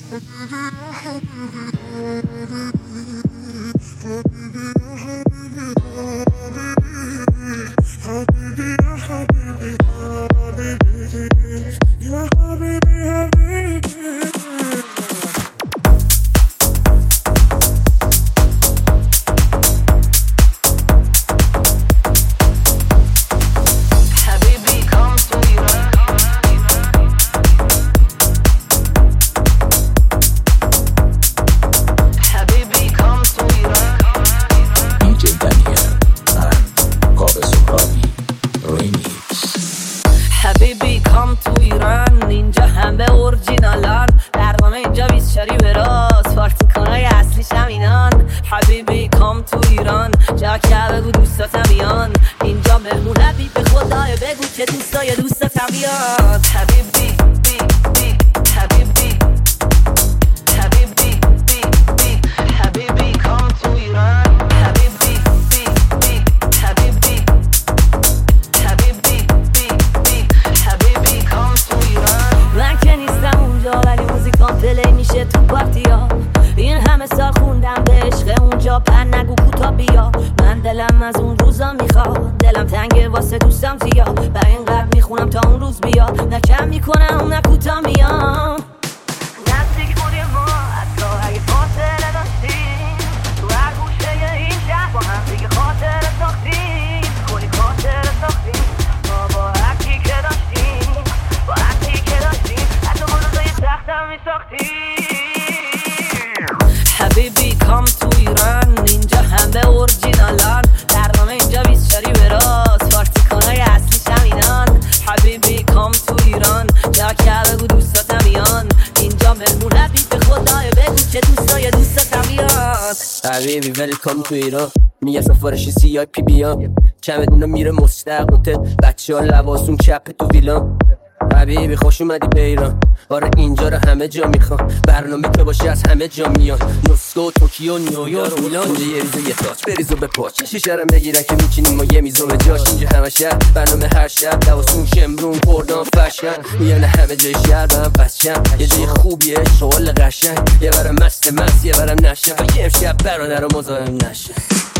حبیبی کام تو ایران، اینجا همه اورجینالان، برنامه اینجا 24 به راست، پارتیکانای اصلیش همینان. حبیبی کام تو ایران، جا که بگو دوستاتم بیان، اینجا مهمونت به خدای بگو که دوستای دوستاتم بیان. حبیبی بی بی حبیبی حبیبی بی بی حبیبی کام تو ایران. حبیبی بی بی حبیبی حبیبی بی بی حبیبی کام تو ایران. من که نیستم اونجا ولی موزیکام پلی میشه تو پارتیا، این همه سال خوندم به عشق اونجا، پر نگو کوتا بیا. من دلم از اون روزا میخواد، دلم تنگه واسه دوستم زیاد، برای اینقدر میخونم تا اون روز بیاد، نه کم میکنم نه کوتا میام. نزدیک بودیم ما حتی اگه فاصله داشتیم، تو هر گوشه این شهر با هم دیگه خاطره ساختیم، کلی خاطره ساختیم ما با هرکی که داشتیم، با هرکی که داشتیم، حتی با روزای سختم میساختیم. حبیبی کام تو ایران، اینجا همه اورجینالان، برنامه اینجا 24 به راست، پارتیکانای اصلیش همینان. حبیبی کام تو ایران، جا که بگو دوستاتم بیان، اینجا مهمونت به خدای بگو که دوستای دوستاتم بیان. حبیبی ویلکام تو ایران، میگه سفارشی CIP بیام، چمدونا میره مستق هتل، بچه ها لباسون چپ تو ویلان. حبیبی خوش اومدی به ایران، آره اینجا رو همه جا میخوام، برنامه که باشه از همه جا میان، مسکو، توکیو، نیویورک، میلان. اینجا یه ریزو یه تاچ بریزو به پاچ، شیشه رو بگیرن که میچینیم ما یه میزو به جاش، اینجا همه شهر برنامه هر شب، دواسون شمرون کردان فشن، میان همه جای شهر هم بچم، یه جای خوبیه شغل قشنگ، یه برم مست یه برم نشه، یه امشب برادر رو مزاحم نشه.